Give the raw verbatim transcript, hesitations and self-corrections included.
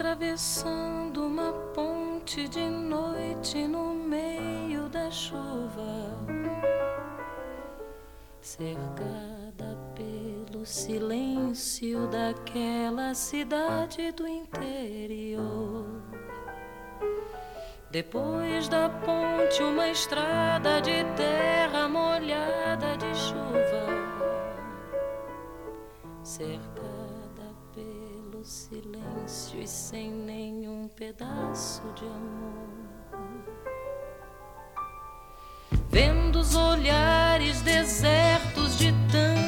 atravessando uma ponte de noite no meio da chuva, cercada pelo silêncio daquela cidade do interior. Depois da ponte, uma estrada de terra molhada de chuva, cercada pelo silêncio e sem nenhum pedaço de amor. Vendo os olhares desertos